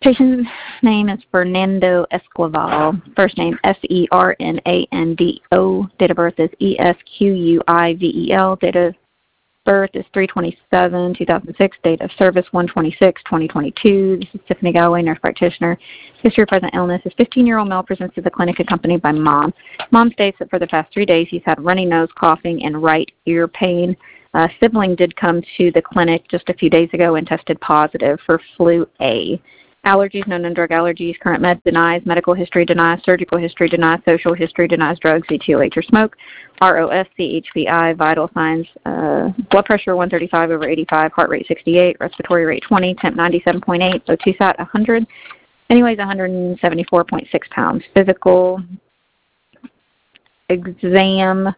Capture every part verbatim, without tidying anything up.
Patient's name is Fernando Esquivel. First name S E R N A N D O. Date of birth is E S Q U I V E L. Date of birth is three twenty-seven two thousand six. Date of service one twenty-six twenty twenty-two. This is Tiffany Galloway, nurse practitioner. History of present illness is fifteen-year-old male presents to the clinic accompanied by mom. Mom states that for the past three days he's had runny nose, coughing, and right ear pain. Uh, sibling did come to the clinic just a few days ago and tested positive for flu A. Allergies, no known drug allergies. Current med denies. Medical history denies. Surgical history denies. Social history denies drugs, E T L H or smoke. R O S, C H B I, vital signs. Uh, blood pressure one thirty-five over eighty-five. Heart rate sixty-eight. Respiratory rate twenty. Temp ninety-seven point eight. O two sat one hundred. And he weighs one hundred seventy-four point six pounds. Physical exam.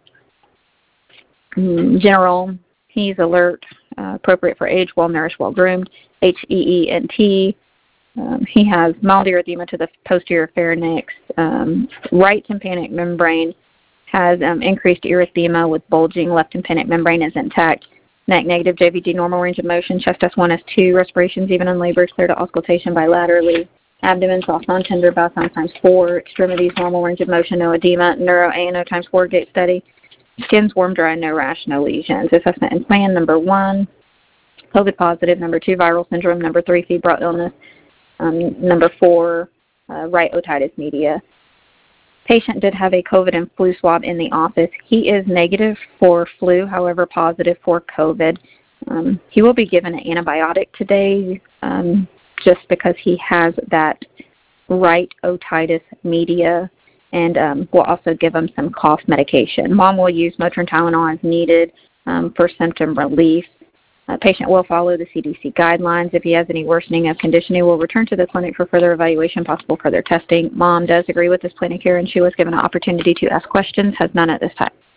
General. He's alert. Uh, appropriate for age. Well-nourished, well-groomed. H E E N T. Um, he has mild erythema to the posterior pharynx. Um, right tympanic membrane has um, increased erythema with bulging. Left tympanic membrane is intact. Neck negative, J V G normal range of motion. Chest S one, S two. Respirations even in labor, clear to auscultation bilaterally. Abdomen soft, non-tender, bow sound times four. Extremities normal range of motion, no edema. Neuro A N O times four, gait steady. Skin's warm, dry, no rash, no lesions. Assessment and plan, number one, COVID positive. Number two, viral syndrome. Number three, febrile illness. Um, number four, uh, right otitis media. Patient did have a COVID and flu swab in the office. He is negative for flu, however positive for COVID. Um, he will be given an antibiotic today um, just because he has that right otitis media, and um, we'll also give him some cough medication. Mom will use Motrin Tylenol as needed um, for symptom relief. Uh, patient will follow the C D C guidelines. If he has any worsening of condition, he will return to the clinic for further evaluation, possible further testing. Mom does agree with this plan of care, and she was given an opportunity to ask questions, has none at this time.